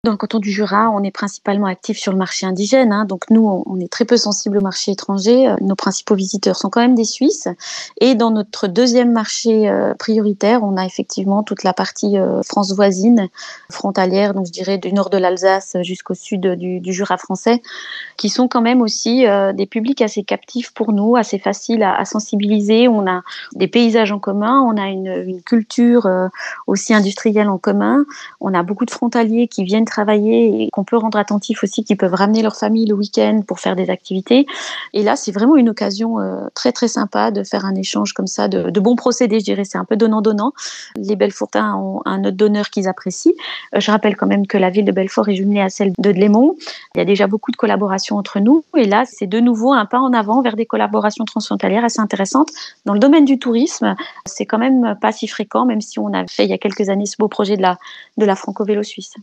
Dans le canton du Jura, on est principalement actif sur le marché indigène, hein, donc nous, on est très peu sensible au marché étranger. Nos principaux visiteurs sont quand même des Suisses et dans notre deuxième marché, prioritaire, on a effectivement toute la partie, France voisine, frontalière, donc je dirais du nord de l'Alsace jusqu'au sud, du Jura français, qui sont quand même aussi, des publics assez captifs pour nous, assez faciles à sensibiliser. On a des paysages en commun, on a une culture, aussi industrielle en commun. On a beaucoup de frontaliers qui viennent travailler et qu'on peut rendre attentifs aussi, qui peuvent ramener leur famille le week-end pour faire des activités. Et là, c'est vraiment une occasion, très, très sympa de faire un échange comme ça, de bons procédés, je dirais. C'est un peu donnant-donnant. Les Belfortains ont un hôte d'honneur qu'ils apprécient. Je rappelle quand même que la ville de Belfort est jumelée à celle de Delémont. Il y a déjà beaucoup de collaborations entre nous et là, c'est de nouveau un pas en avant vers des collaborations transfrontalières assez intéressantes. Dans le domaine du tourisme, c'est quand même pas si fréquent, même si on a fait il y a quelques années ce beau projet de la Franco-Vélo suisse.